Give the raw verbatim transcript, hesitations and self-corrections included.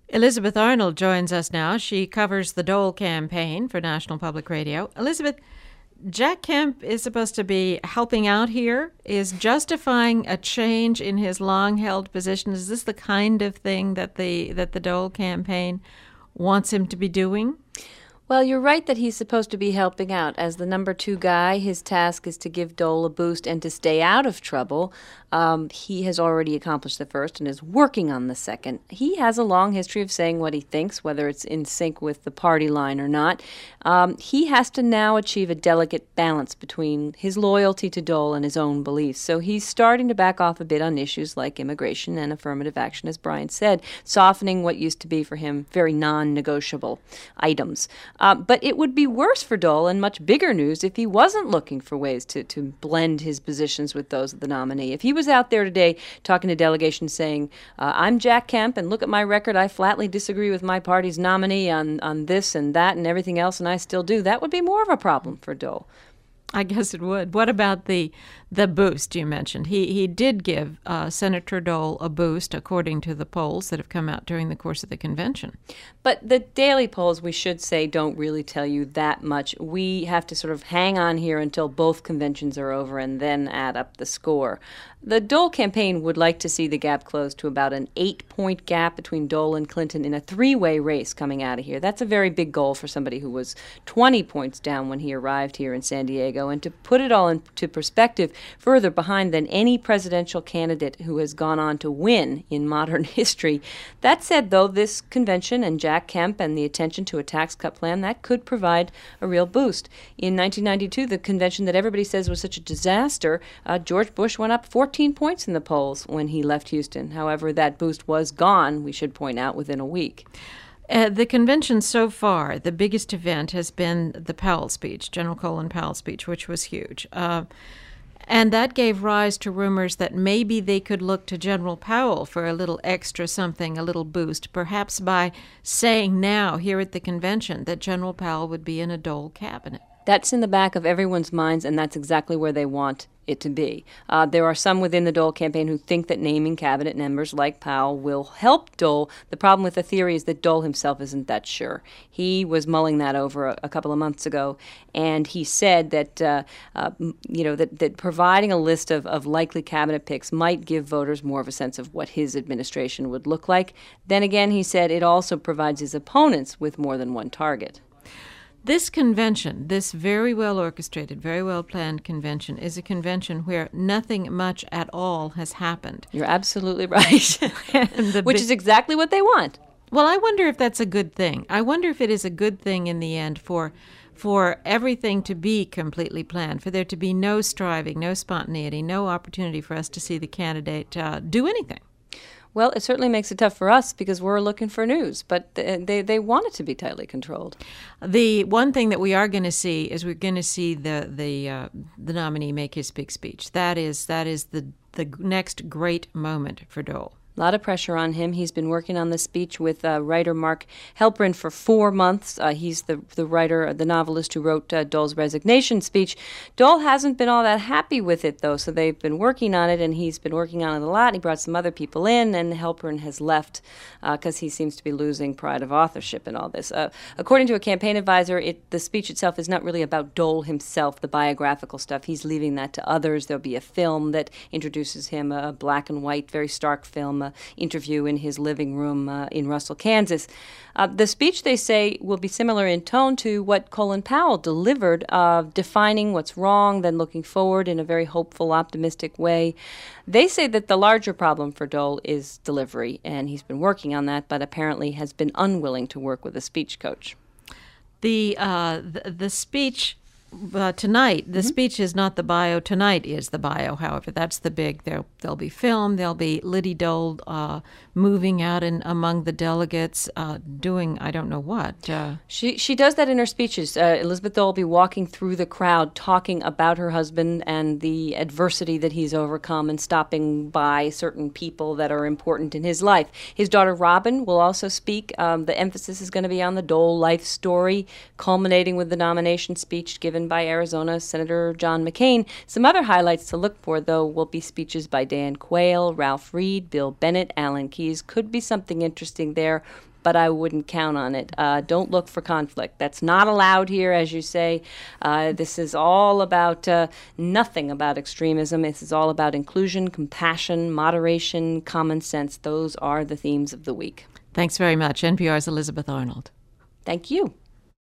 Elizabeth Arnold joins us now. She covers the Dole campaign for National Public Radio. Elizabeth, Jack Kemp is supposed to be helping out here, is justifying a change in his long-held position. Is this the kind of thing that the that the Dole campaign wants him to be doing? Well, you're right that he's supposed to be helping out. As the number two guy, his task is to give Dole a boost and to stay out of trouble. Um, he has already accomplished the first and is working on the second. He has a long history of saying what he thinks, whether it's in sync with the party line or not. Um, he has to now achieve a delicate balance between his loyalty to Dole and his own beliefs. So he's starting to back off a bit on issues like immigration and affirmative action, as Brian said, softening what used to be for him very non-negotiable items. Uh, but it would be worse for Dole, and much bigger news, if he wasn't looking for ways to, to blend his positions with those of the nominee. If he was out there today talking to delegations saying, uh, I'm Jack Kemp, and look at my record, I flatly disagree with my party's nominee on, on this and that and everything else, and I still do, that would be more of a problem for Dole. I guess it would. What about the the boost you mentioned? He he did give uh, Senator Dole a boost, according to the polls that have come out during the course of the convention. But the daily polls, we should say, don't really tell you that much. We have to sort of hang on here until both conventions are over and then add up the score. The Dole campaign would like to see the gap closed to about an eight-point gap between Dole and Clinton in a three-way race coming out of here. That's a very big goal for somebody who was twenty points down when he arrived here in San Diego. And to put it all into perspective, further behind than any presidential candidate who has gone on to win in modern history. That said, though, this convention and Jack Kemp and the attention to a tax cut plan, that could provide a real boost. In nineteen ninety-two, the convention that everybody says was such a disaster, uh, George Bush went up fourteen points in the polls when he left Houston. However, that boost was gone, we should point out, within a week. Uh, the convention so far, the biggest event has been the Powell speech, General Colin Powell speech, which was huge. Uh, and that gave rise to rumors that maybe they could look to General Powell for a little extra something, a little boost, perhaps by saying now here at the convention that General Powell would be in a Dole cabinet. That's in the back of everyone's minds, and that's exactly where they want it to be. Uh, there are some within the Dole campaign who think that naming cabinet members like Powell will help Dole. The problem with the theory is that Dole himself isn't that sure. He was mulling that over a, a couple of months ago, and he said that uh, uh, you know that, that providing a list of, of likely cabinet picks might give voters more of a sense of what his administration would look like. Then again, he said it also provides his opponents with more than one target. This convention, this very well orchestrated, very well planned convention, is a convention where nothing much at all has happened. You're absolutely right, which bi- is exactly what they want. Well, I wonder if that's a good thing. I wonder if it is a good thing in the end for for everything to be completely planned, for there to be no striving, no spontaneity, no opportunity for us to see the candidate uh, do anything. Well, it certainly makes it tough for us because we're looking for news, but they they want it to be tightly controlled. The one thing that we are going to see is we're going to see the the uh, the nominee make his big speech. That is that is the the next great moment for Dole. A lot of pressure on him. He's been working on this speech with uh, writer Mark Helprin for four months. Uh, he's the the writer, the novelist who wrote uh, Dole's resignation speech. Dole hasn't been all that happy with it, though, so they've been working on it, and he's been working on it a lot. He brought some other people in, and Helprin has left because uh, he seems to be losing pride of authorship in all this. Uh, according to a campaign advisor, it, the speech itself is not really about Dole himself, the biographical stuff. He's leaving that to others. There'll be a film that introduces him, a black and white, very stark film, interview in his living room uh, in Russell, Kansas. Uh, the speech, they say, will be similar in tone to what Colin Powell delivered, uh, defining what's wrong, then looking forward in a very hopeful, optimistic way. They say that the larger problem for Dole is delivery, and he's been working on that, but apparently has been unwilling to work with a speech coach. The uh, the, the speech Uh, tonight, the mm-hmm. speech is not the bio. Tonight is the bio, however. That's the big, there, there'll be film, there'll be Liddy Dole uh, moving out in, among the delegates, uh, doing I don't know what. Uh, she she does that in her speeches. Uh, Elizabeth Dole will be walking through the crowd, talking about her husband and the adversity that he's overcome and stopping by certain people that are important in his life. His daughter Robin will also speak. Um, the emphasis is going to be on the Dole life story, culminating with the nomination speech given by Arizona Senator John McCain. Some other highlights to look for, though, will be speeches by Dan Quayle, Ralph Reed, Bill Bennett, Alan Keyes. Could be something interesting there. but I wouldn't count on it. Uh, don't look for conflict. That's not allowed here, as you say. Uh, this is all about uh, nothing about extremism. This is all about inclusion, compassion, moderation, common sense. Those are the themes of the week. Thanks very much. N P R's Elizabeth Arnold. Thank you.